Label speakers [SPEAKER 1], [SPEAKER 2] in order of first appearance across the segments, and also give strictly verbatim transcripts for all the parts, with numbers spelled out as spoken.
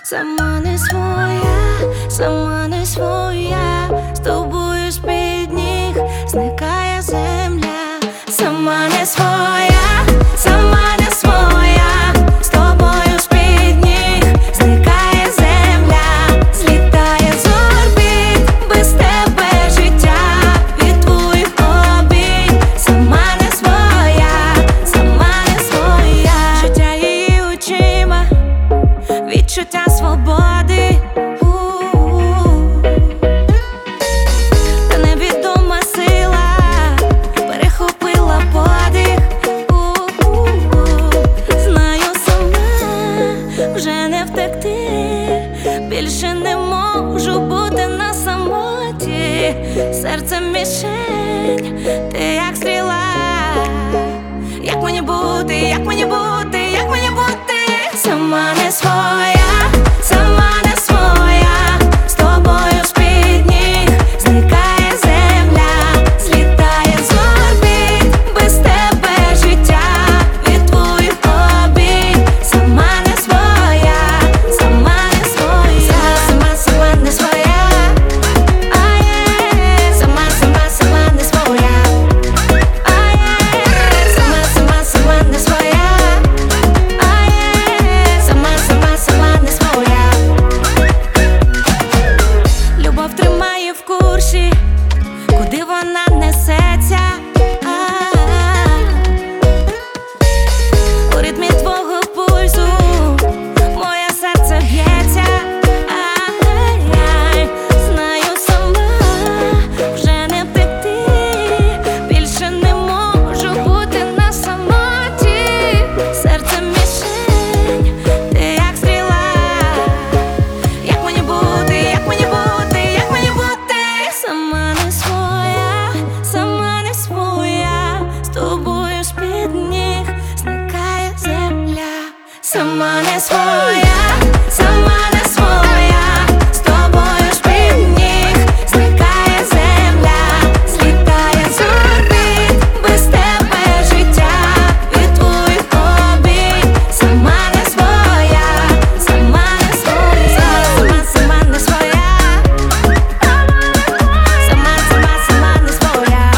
[SPEAKER 1] Сама не своя, сама не своя, з тобою з-під ніг зникає земля. Сама не своя, сама не своя, з тобою з-під ніг зникає земля. Злітає з орбіт, без тебе життя від твоїх обійм. Сама не своя, сама не своя, життя її очима, відчуття свободи, та невідома сила перехопила подих. Знаю, сама вже не втекти, більше не можу бути на самоті. Серце мішень, ти як стріла. Як мені бути, як мені бути, як мені бути? Сама не своя, сама не своя, з тобою з-під ніг зникає земля. Злітає з орбіт, без тебе життя від твоїх обійм. Сама не своя, сама не своя, сама, сама не своя, ай, сама, сама, сама не своя, ай, сама, сама, сама не своя. Любов тримає в курсі, куди вона несеться. У ритмі твого пульсу моє серце б'ється. Знаю, сама вже не втекти, більше не можу бути на самоті. Серце мішень, ти як стріла. Як мені бути, як мені бути, як мені бути? Сама не своя, сама не своя, з тобою з-під ніг зникає земля. Сама не своя, сама не своя, з тобою з-під ніг зникає земля. Злітає з орбіт, без тебе життя від твоїх обійм. Сама не своя, сама не своя, сама, сама не своя, сама, сама, сама не своя,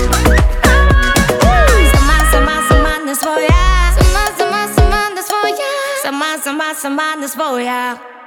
[SPEAKER 1] сама, сама, сама не своя, сама, сама, сама не своя, сама, сама, сама не своя.